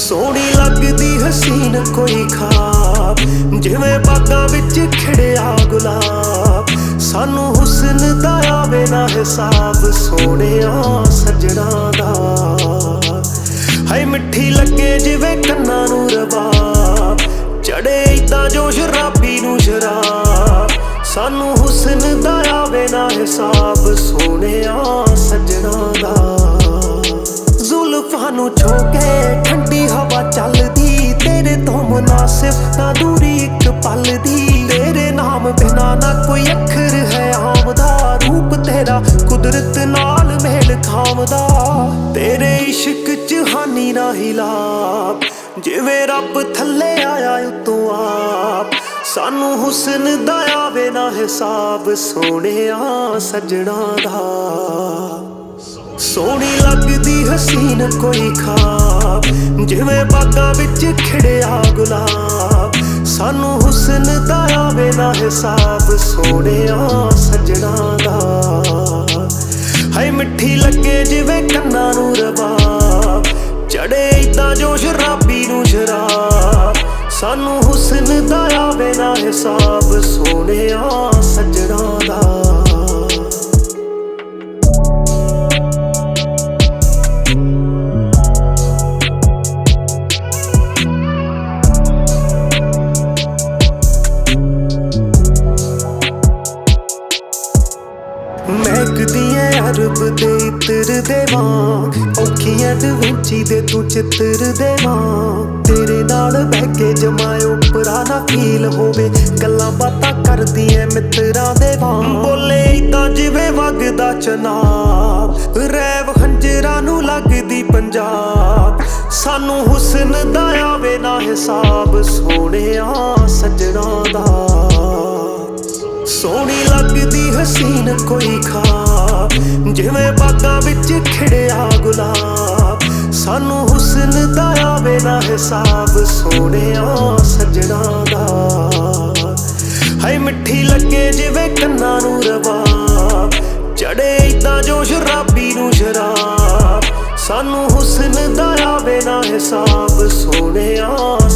सोहनी लगदी हसीन कोई खाब, जिवें बागां विच खिड़िया गुलाब। सानू हुस्न दा आवे ना हिसाब, सोहणिया सजना दा। हाय मिठी लगे जिवें कन्नां नूं रबाब, चढ़े इदां जो शराबी नूं शराब। सानू हुस्न दा आवे ना हिसाब, सोहणिया सजना दा। जुल्फां नूं छो के ठंडी हवा चलदी, तेरे तो मुनासिब ना दूरी एक पल दी। तेरे नाम बिना ना कोई अखर है आमदा, रूप तेरा कुदरत नाल मेल खामदा। तेरे इश्क च हानी ना हिलाब, जिवें रब थल्ले आया उतों आप। सानू हुस्न दा आवे ना हिसाब, सोहणिया सजना दा। सोहनी लगदी हसीन कोई खाब, जिवें बागां विच खिड़िया गुलाब। सानू हुस्न दा आवे ना हिसाब, सोहणिया सजना दा। हाय मिठी लगे जिवें कन्नां नूं रबाब, चढ़े इदां जो शराबी नूं शराब। सानू हुस्न दा आवे ना हिसाब, सोहणिया सजना दा। महकदी है अरब दे इत्र दे वांग, औखी एडवेंची दे तू चित्र दे वांग। तेरे नाल बह के जमायो पुराना फील होवे, गल्लां बातां करदी ऐ मित्रां दे वांग। बोले इदां जिवें वगदा चनाब, रैव खंजरां नूं लगदी पंजाब। सानू हुस्न दा आवे ना हिसाब, सोहणिया सजना दा। सोहनी लगदी हसीन कोई खाब, जिवें बागां विच खिड़िया गुलाब। सानू हुस्न दा आवे ना हिसाब, सोहणिया सजना दा। हाय मिठी लगे जिवें कन्नां नूं रबाब, चढ़े इदां जो शराबी नूं शराब। सानू हुस्न दा आवे ना हिसाब, सोहणिया